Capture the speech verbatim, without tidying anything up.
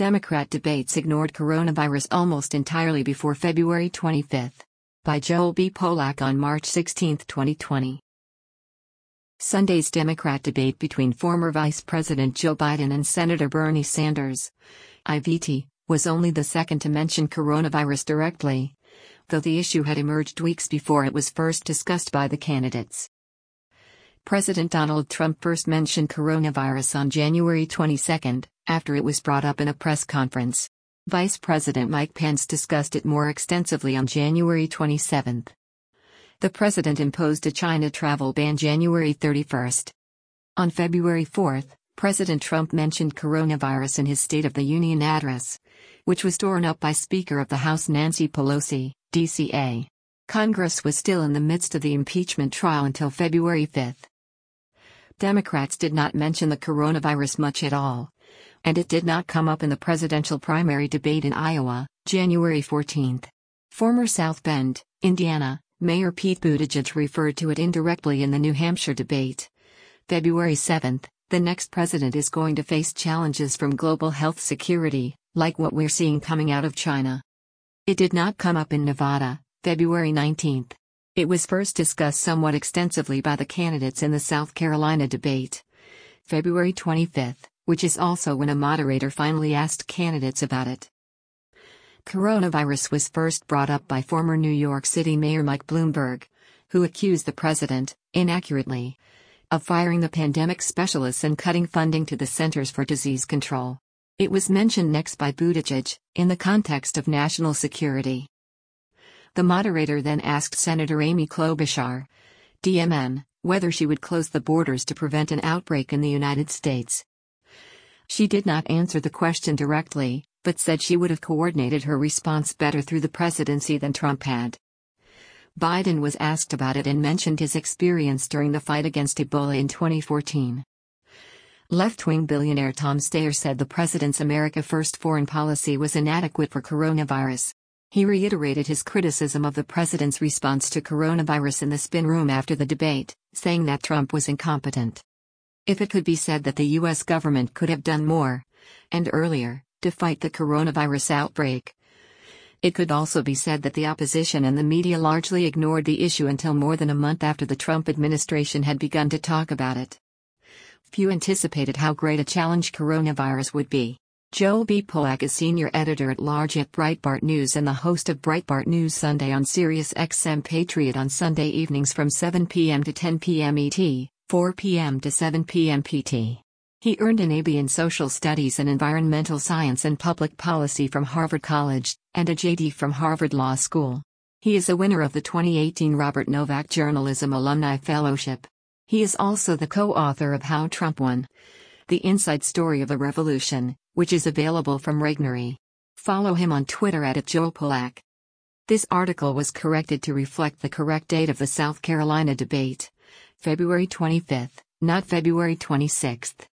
Democrat debates ignored coronavirus almost entirely before February twenty-fifth. By Joel B. Polak on March sixteenth, twenty twenty. Sunday's Democrat debate between former Vice President Joe Biden and Senator Bernie Sanders, I V T, was only the second to mention coronavirus directly, though the issue had emerged weeks before it was first discussed by the candidates. President Donald Trump first mentioned coronavirus on January twenty-second, after it was brought up in a press conference. Vice President Mike Pence discussed it more extensively on January twenty-seventh. The president imposed a China travel ban January thirty-first. On February fourth, President Trump mentioned coronavirus in his State of the Union address, which was torn up by Speaker of the House Nancy Pelosi, D C A. Congress was still in the midst of the impeachment trial until February fifth. Democrats did not mention the coronavirus much at all, and it did not come up in the presidential primary debate in Iowa, January fourteenth. Former South Bend, Indiana, Mayor Pete Buttigieg referred to it indirectly in the New Hampshire debate. February seventh, the next president is going to face challenges from global health security, like what we're seeing coming out of China. It did not come up in Nevada, February nineteenth. It was first discussed somewhat extensively by the candidates in the South Carolina debate. February twenty-fifth, which is also when a moderator finally asked candidates about it. Coronavirus was first brought up by former New York City Mayor Mike Bloomberg, who accused the president, inaccurately, of firing the pandemic specialists and cutting funding to the Centers for Disease Control. It was mentioned next by Buttigieg, in the context of national security. The moderator then asked Senator Amy Klobuchar, D M N, whether she would close the borders to prevent an outbreak in the United States. She did not answer the question directly, but said she would have coordinated her response better through the presidency than Trump had. Biden was asked about it and mentioned his experience during the fight against Ebola in twenty fourteen. Left-wing billionaire Tom Steyer said the president's America First foreign policy was inadequate for coronavirus. He reiterated his criticism of the president's response to coronavirus in the spin room after the debate, saying that Trump was incompetent. If it could be said that the U S government could have done more, and earlier, to fight the coronavirus outbreak, it could also be said that the opposition and the media largely ignored the issue until more than a month after the Trump administration had begun to talk about it. Few anticipated how great a challenge coronavirus would be. Joel B. Polak is senior editor-at-large at Breitbart News and the host of Breitbart News Sunday on Sirius X M Patriot on Sunday evenings from seven p m to ten p m E T, four p m to seven p m P T. He earned an A B in Social Studies and Environmental Science and Public Policy from Harvard College, and a J D from Harvard Law School. He is a winner of the twenty eighteen Robert Novak Journalism Alumni Fellowship. He is also the co-author of How Trump Won: The Inside Story of a Revolution, which is available from Regnery. Follow him on Twitter at @JoelPolak. This article was corrected to reflect the correct date of the South Carolina debate, February twenty-fifth, not February twenty-sixth.